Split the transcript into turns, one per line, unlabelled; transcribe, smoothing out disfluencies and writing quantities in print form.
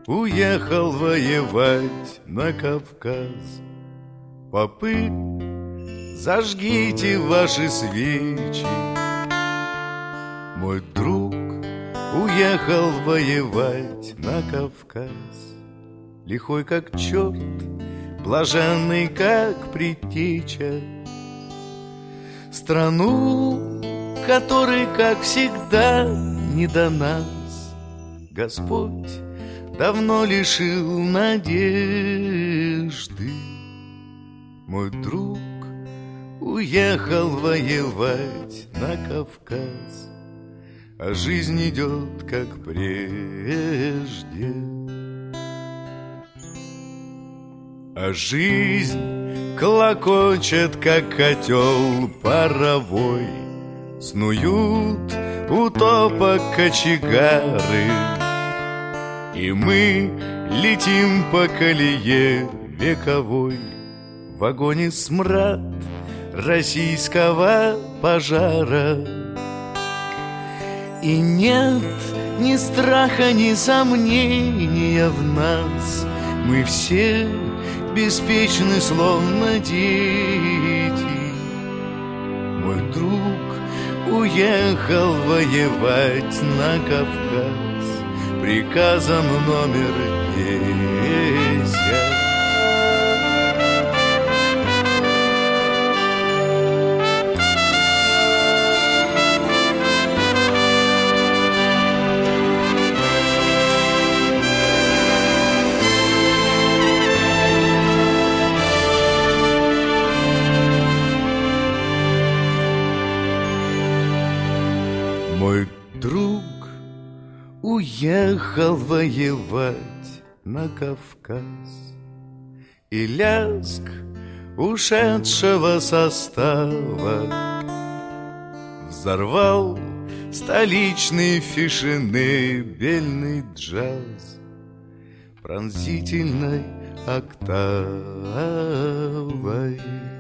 уехал воевать на Кавказ. Попы, зажгите ваши свечи. Мой друг уехал воевать на Кавказ. Лихой как черт, блаженный как предтеча. Страну, которой, как всегда, не до нас Господь давно лишил надежды. Мой друг уехал воевать на Кавказ, а жизнь идет, как прежде. А жизнь клокочет, как котел паровой. Снуют у топок кочегары, и мы летим по колее вековой. В вагоне смрад российского пожара. И нет ни страха, ни сомнения в нас. Мы все беспечны, словно дети. Мой друг уехал воевать на Кавказ приказом номер 10. Мой друг уехал воевать на Кавказ, и лязг ушедшего состава взорвал столичный фешенебельный джаз пронзительной октавой.